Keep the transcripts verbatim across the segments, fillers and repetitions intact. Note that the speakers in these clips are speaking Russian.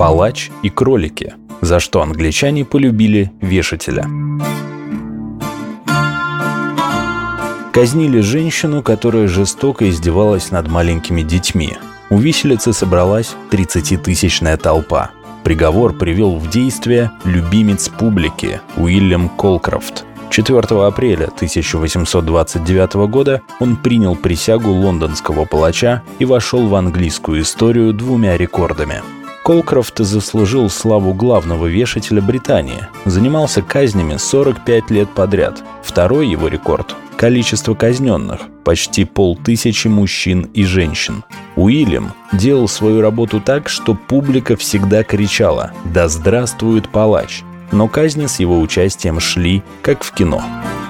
Палач и кролики. За что англичане полюбили вешателя. Казнили женщину, которая жестоко издевалась над маленькими детьми. У виселицы собралась тридцатитысячная толпа. Приговор привел в действие любимец публики Уильям Колкрофт. четвёртого апреля тысяча восемьсот двадцать девятого года он принял присягу лондонского палача и вошел в английскую историю двумя рекордами. Колкрофт заслужил славу главного вешателя Британии, занимался казнями сорок пять лет подряд. Второй его рекорд – количество казненных – почти полтысячи мужчин и женщин. Уильям делал свою работу так, что публика всегда кричала «Да здравствует палач!», но казни с его участием шли, как в кино.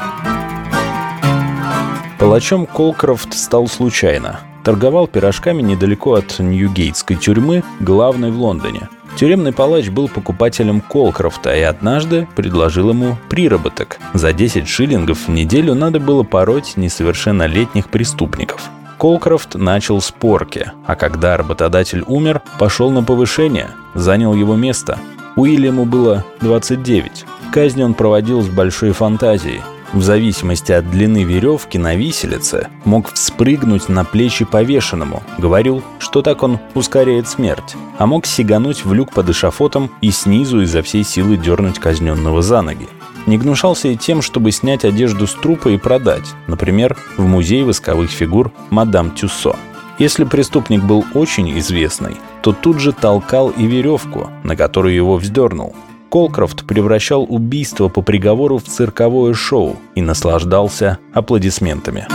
Палачом Колкрофт стал случайно. Торговал пирожками недалеко от Ньюгейтской тюрьмы, главной в Лондоне. Тюремный палач был покупателем Колкрофта и однажды предложил ему приработок. За десять шиллингов в неделю надо было пороть несовершеннолетних преступников. Колкрофт начал с порки, а когда работодатель умер, пошел на повышение, занял его место. Уильяму было двадцать девять. Казнь он проводил с большой фантазией. В зависимости от длины веревки на виселице мог вспрыгнуть на плечи повешенному. Говорил, что так он ускоряет смерть. А мог сигануть в люк под эшафотом и снизу изо всей силы дернуть казненного за ноги. Не гнушался и тем, чтобы снять одежду с трупа и продать, например, в музей восковых фигур мадам Тюссо. Если преступник был очень известный, то тут же толкал и веревку, на которую его вздернул. Колкрофт превращал убийство по приговору в цирковое шоу и наслаждался аплодисментами.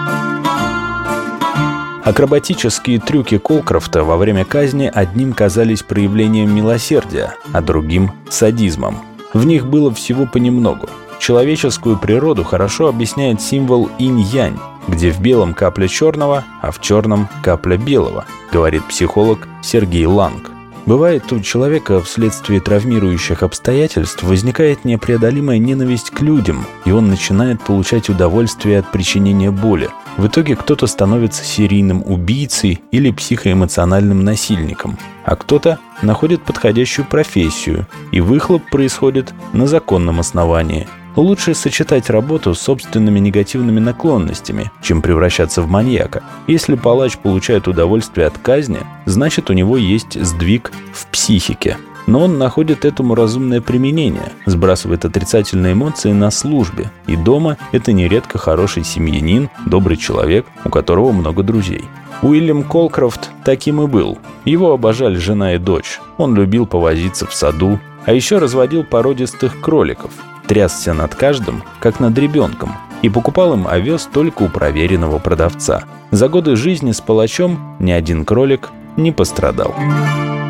Акробатические трюки Колкрофта во время казни одним казались проявлением милосердия, а другим – садизмом. В них было всего понемногу. Человеческую природу хорошо объясняет символ инь-янь, где в белом капля черного, а в черном капля белого, говорит психолог Сергей Ланг. Бывает, у человека вследствие травмирующих обстоятельств возникает непреодолимая ненависть к людям, и он начинает получать удовольствие от причинения боли. В итоге кто-то становится серийным убийцей или психоэмоциональным насильником, а кто-то находит подходящую профессию, и выхлоп происходит на законном основании. Лучше сочетать работу с собственными негативными наклонностями, чем превращаться в маньяка. Если палач получает удовольствие от казни, значит, у него есть сдвиг в психике. Но он находит этому разумное применение, сбрасывает отрицательные эмоции на службе. И дома это нередко хороший семьянин, добрый человек, у которого много друзей. Уильям Колкрофт таким и был. Его обожали жена и дочь. Он любил повозиться в саду, а еще разводил породистых кроликов. Трясся над каждым, как над ребенком, и покупал им овес только у проверенного продавца. За годы жизни с палачом ни один кролик не пострадал.